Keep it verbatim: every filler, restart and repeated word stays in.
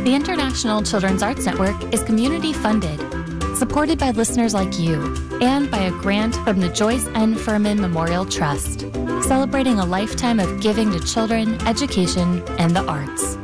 The International Children's Arts Network is community funded, supported by listeners like you, and by a grant from the Joyce N. Furman Memorial Trust, celebrating a lifetime of giving to children, education, and the arts.